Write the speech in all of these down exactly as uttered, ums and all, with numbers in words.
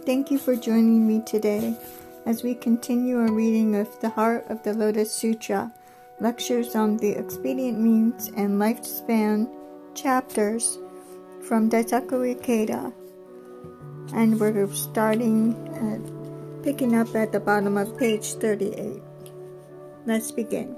Thank you for joining me today as we continue our reading of the Heart of the Lotus Sutra, lectures on the expedient means and lifespan chapters from Daisaku Ikeda. And we're starting at picking up at the bottom of page thirty-eight. Let's begin.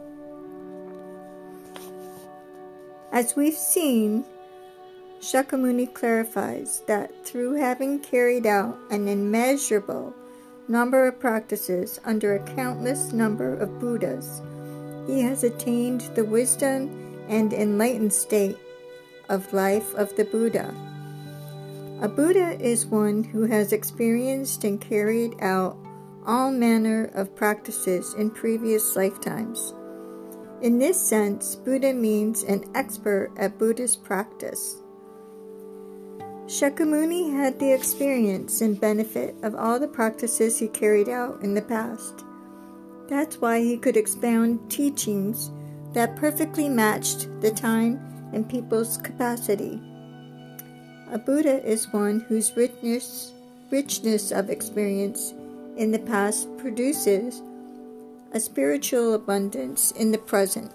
As we've seen, Shakyamuni clarifies that through having carried out an immeasurable number of practices under a countless number of Buddhas, he has attained the wisdom and enlightened state of life of the Buddha. A Buddha is one who has experienced and carried out all manner of practices in previous lifetimes. In this sense, Buddha means an expert at Buddhist practice. Shakyamuni had the experience and benefit of all the practices he carried out in the past. That's why he could expound teachings that perfectly matched the time and people's capacity. A Buddha is one whose richness, richness of experience in the past produces a spiritual abundance in the present.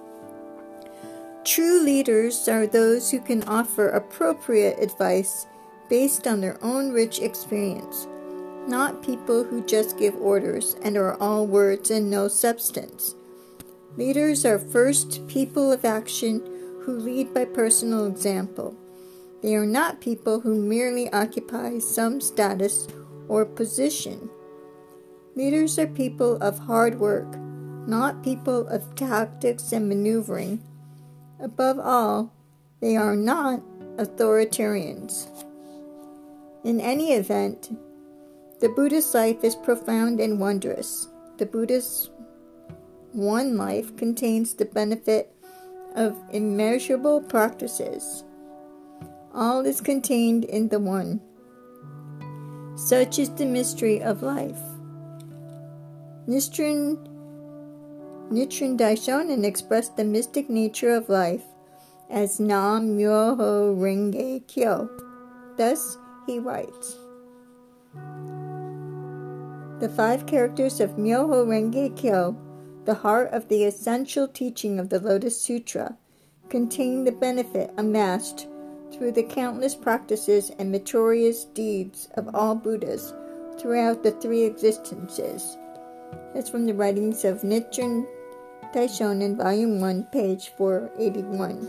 True leaders are those who can offer appropriate advice based on their own rich experience, not people who just give orders and are all words and no substance. Leaders are first people of action who lead by personal example. They are not people who merely occupy some status or position. Leaders are people of hard work, not people of tactics and maneuvering. Above all, they are not authoritarians. In any event, the Buddha's life is profound and wondrous. The Buddha's one life contains the benefit of immeasurable practices. All is contained in the one. Such is the mystery of life. Nichiren Nichiren Daishonin expressed the mystic nature of life as Nam Myoho Renge Kyo. Thus, he writes, the five characters of Myoho Renge Kyo, the heart of the essential teaching of the Lotus Sutra, contain the benefit amassed through the countless practices and meritorious deeds of all Buddhas throughout the three existences. That's from the writings of Nichiren Daishonin, Volume one, page four eighty-one.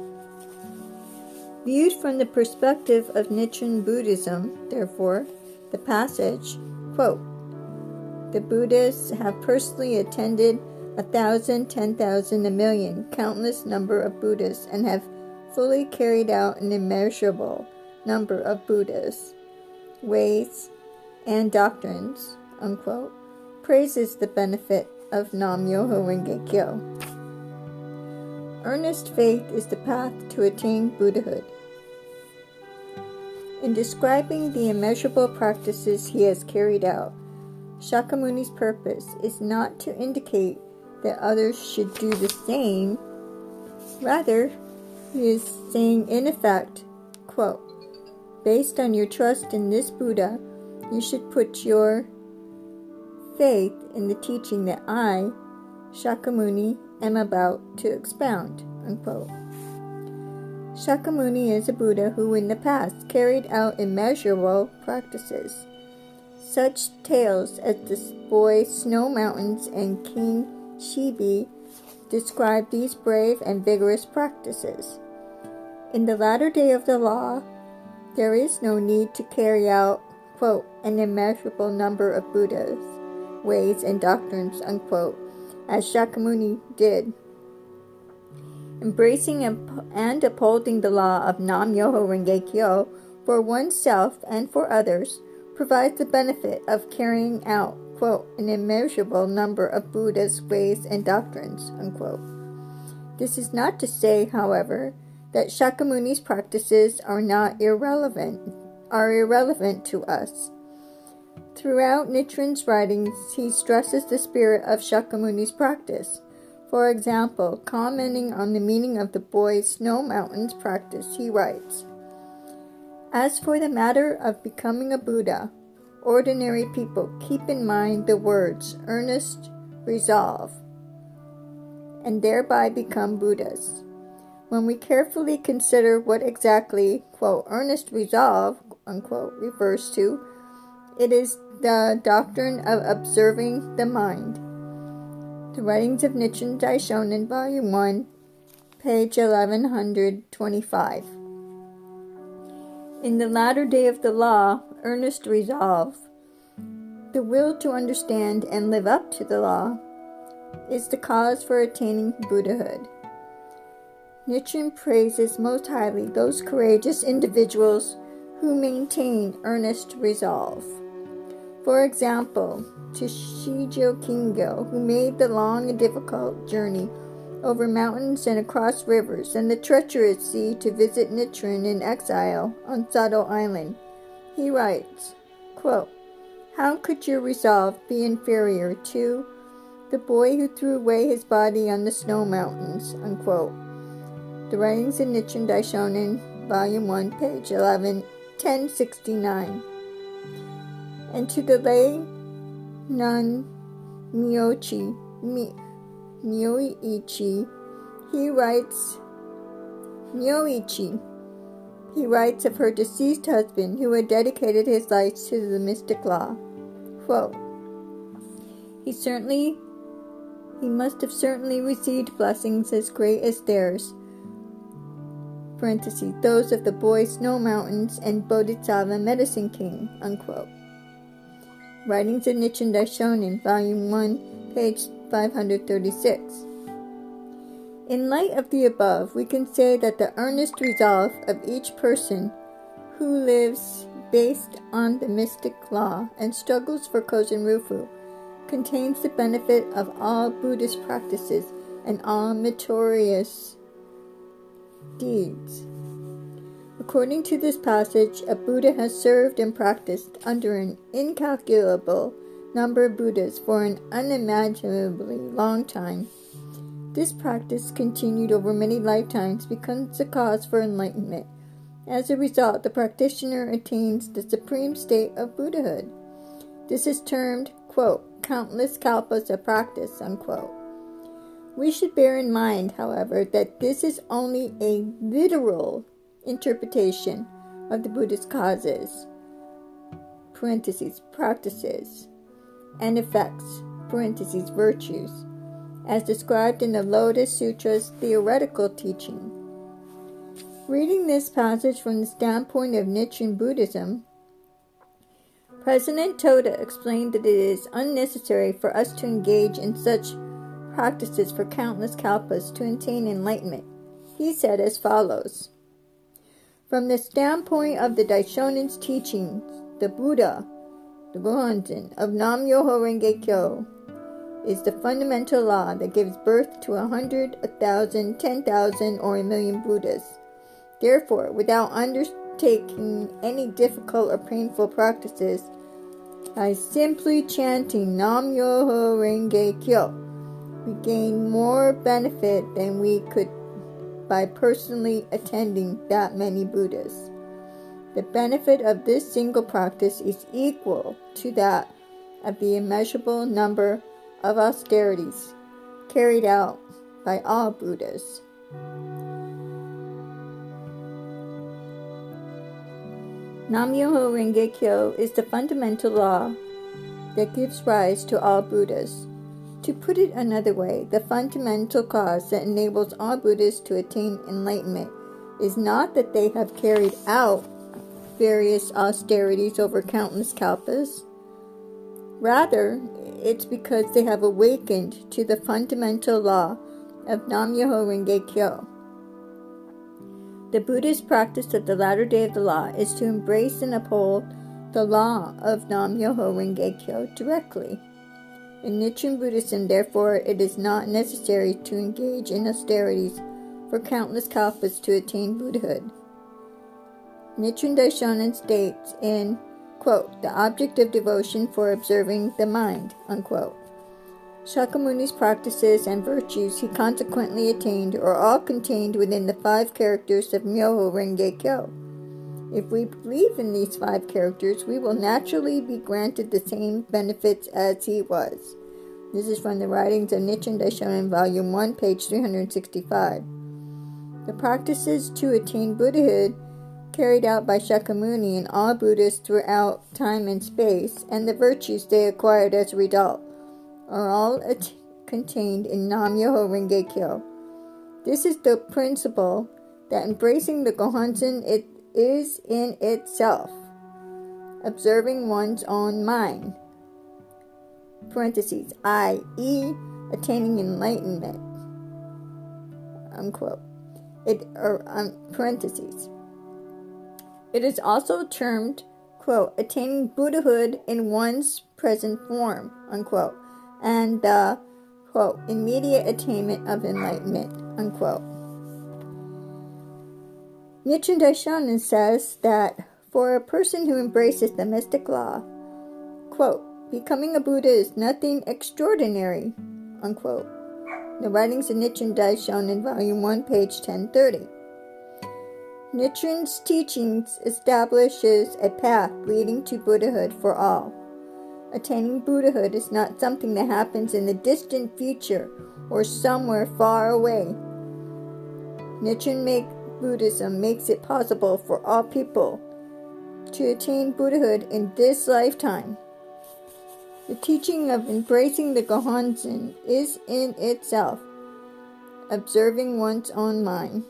Viewed from the perspective of Nichiren Buddhism, therefore, the passage, quote, the Buddhas have personally attended a thousand, ten thousand, a million, countless number of Buddhas, and have fully carried out an immeasurable number of Buddhas, ways, and doctrines, unquote, praises the benefit of Nam Myoho Renge Kyo. Earnest faith is the path to attain Buddhahood. In describing the immeasurable practices he has carried out, Shakyamuni's purpose is not to indicate that others should do the same. Rather, he is saying in effect, quote, based on your trust in this Buddha, you should put your faith in the teaching that I, Shakyamuni, am about to expound, unquote. Shakyamuni is a Buddha who in the past carried out immeasurable practices. Such tales as the boy Snow Mountains and King Shibi describe these brave and vigorous practices. In the latter day of the law, there is no need to carry out, quote, an immeasurable number of Buddhas, ways, and doctrines, unquote, as Shakyamuni did. Embracing and upholding the law of Nam Myoho Renge Kyo for oneself and for others provides the benefit of carrying out, quote, an immeasurable number of Buddha's ways and doctrines, unquote. This is not to say, however, that Shakyamuni's practices are not irrelevant, are irrelevant to us. Throughout Nichiren's writings, he stresses the spirit of Shakyamuni's practice. For example, commenting on the meaning of the boy Snow Mountains practice, he writes, as for the matter of becoming a Buddha, ordinary people keep in mind the words earnest resolve and thereby become Buddhas. When we carefully consider what exactly, quote, earnest resolve, unquote, refers to, it is the doctrine of observing the mind. The Writings of Nichiren Daishonin, Volume one, page eleven twenty-five. In the latter day of the law, earnest resolve, the will to understand and live up to the law, is the cause for attaining Buddhahood. Nichiren praises most highly those courageous individuals who maintain earnest resolve. For example, to Shijo Kingyo, who made the long and difficult journey over mountains and across rivers and the treacherous sea to visit Nichiren in exile on Sado Island, he writes, quote, "How could your resolve be inferior to the boy who threw away his body on the snow mountains?" Unquote. The Writings of Nichiren Daishonin, Volume one, page eleven, ten sixty-nine. And to the lay nun Miyoichi, Mi, Miyoichi, he writes, Miyoichi, he writes of her deceased husband who had dedicated his life to the mystic law. Quote, he certainly, he must have certainly received blessings as great as theirs, parentheses, those of the boy Snow Mountains and Bodhisattva Medicine King, unquote. Writings of Nichiren Daishonin, Volume one, page five thirty-six. In light of the above, we can say that the earnest resolve of each person who lives based on the mystic law and struggles for Kozen Rufu contains the benefit of all Buddhist practices and all meritorious deeds. According to this passage, a Buddha has served and practiced under an incalculable number of Buddhas for an unimaginably long time. This practice, continued over many lifetimes, becomes the cause for enlightenment. As a result, the practitioner attains the supreme state of Buddhahood. This is termed, quote, countless kalpas of practice, unquote. We should bear in mind, however, that this is only a literal interpretation of the Buddha's causes, parentheses, practices, and effects, parentheses, virtues, as described in the Lotus Sutra's theoretical teaching. Reading this passage from the standpoint of Nichiren Buddhism, President Toda explained that it is unnecessary for us to engage in such practices for countless kalpas to attain enlightenment. He said as follows, from the standpoint of the Daishonin's teachings, the Buddha, the Gohonzon of Nam-myoho Renge Kyo, is the fundamental law that gives birth to a hundred, a thousand, ten thousand, or a million Buddhas. Therefore, without undertaking any difficult or painful practices, by simply chanting Nam-myoho Renge Kyo, we gain more benefit than we could by personally attending that many Buddhas. The benefit of this single practice is equal to that of the immeasurable number of austerities carried out by all Buddhas. Nam-myoho Renge Kyo is the fundamental law that gives rise to all Buddhas. To put it another way, the fundamental cause that enables all Buddhas to attain enlightenment is not that they have carried out various austerities over countless kalpas. Rather, it's because they have awakened to the fundamental law of Nam-myoho Renge Kyo. The Buddhist practice of the latter day of the law is to embrace and uphold the law of Nam-myoho Renge Kyo directly. In Nichiren Buddhism, therefore, it is not necessary to engage in austerities for countless kalpas to attain Buddhahood. Nichiren Daishonin states in, quote, the object of devotion for observing the mind, unquote. Shakyamuni's practices and virtues he consequently attained are all contained within the five characters of Myoho Renge Kyo. If we believe in these five characters, we will naturally be granted the same benefits as he was. This is from the writings of Nichiren Daishonin, Volume one, page three hundred sixty-five. The practices to attain Buddhahood carried out by Shakyamuni and all Buddhists throughout time and space, and the virtues they acquired as a result, are all at- contained in Nam-myoho Renge Kyo. This is the principle that embracing the Gohonzon it is in itself, observing one's own mind, parentheses, that is, attaining enlightenment, unquote. It, or, um, parentheses. It is also termed, quote, attaining Buddhahood in one's present form, unquote, and the, quote, immediate attainment of enlightenment, unquote. Nichiren Daishonin says that for a person who embraces the mystic law, quote, becoming a Buddha is nothing extraordinary, unquote. The writings of Nichiren Daishonin, Volume one, page ten thirty. Nichiren's teachings establishes a path leading to Buddhahood for all. Attaining Buddhahood is not something that happens in the distant future or somewhere far away. Nichiren make, Buddhism makes it possible for all people to attain Buddhahood in this lifetime. The teaching of embracing the Gohonzon is in itself observing one's own mind.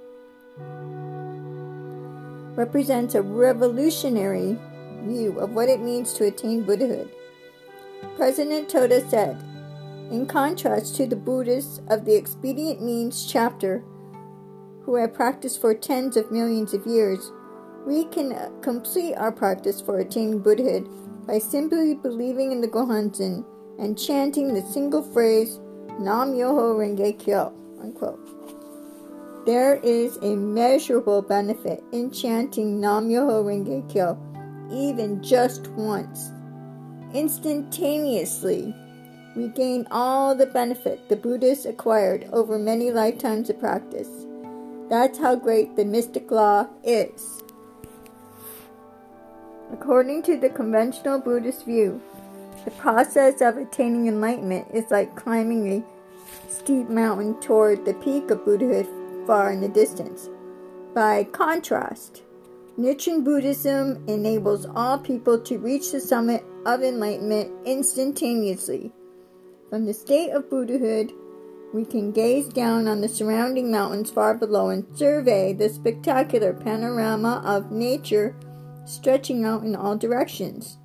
Represents a revolutionary view of what it means to attain Buddhahood. President Toda said, in contrast to the Buddhists of the Expedient Means chapter, who have practiced for tens of millions of years, we can complete our practice for attaining Buddhahood by simply believing in the Gohonzon and chanting the single phrase, Nam-myoho Renge Kyo, unquote. There is a measurable benefit in chanting Nam-myoho Renge Kyo even just once. Instantaneously, we gain all the benefit the Buddhists acquired over many lifetimes of practice. That's how great the mystic law is. According to the conventional Buddhist view, the process of attaining enlightenment is like climbing a steep mountain toward the peak of Buddhahood far in the distance. By contrast, Nichiren Buddhism enables all people to reach the summit of enlightenment instantaneously. From the state of Buddhahood, we can gaze down on the surrounding mountains far below and survey the spectacular panorama of nature stretching out in all directions.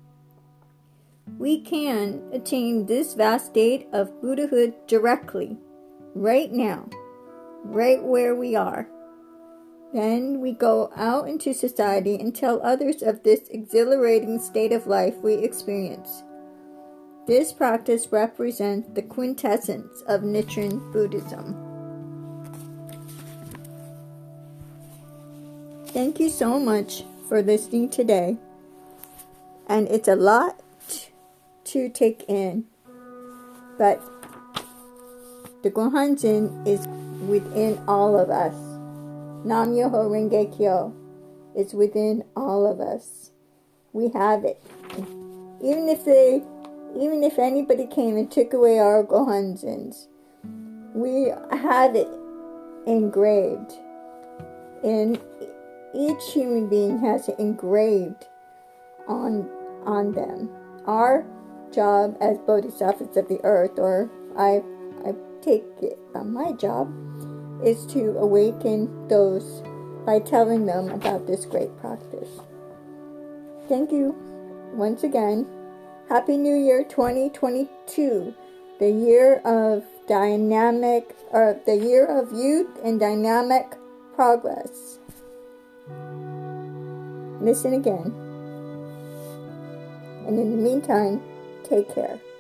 We can attain this vast state of Buddhahood directly, right now, right where we are. Then we go out into society and tell others of this exhilarating state of life we experience. This practice represents the quintessence of Nichiren Buddhism. Thank you so much for listening today. And it's a lot to take in, but the Gohonzon is within all of us. Nam-myoho Renge Kyo is within all of us. We have it. Even if they, even if anybody came and took away our Gohonzons, we have it engraved. And each human being has it engraved on on them. Our job as bodhisattvas of the earth, or I, I take it on my job, is to awaken those by telling them about this great practice. Thank you once again. Happy New Year twenty twenty-two, the year of dynamic, or the year of youth and dynamic progress. Listen again. And in the meantime, take care.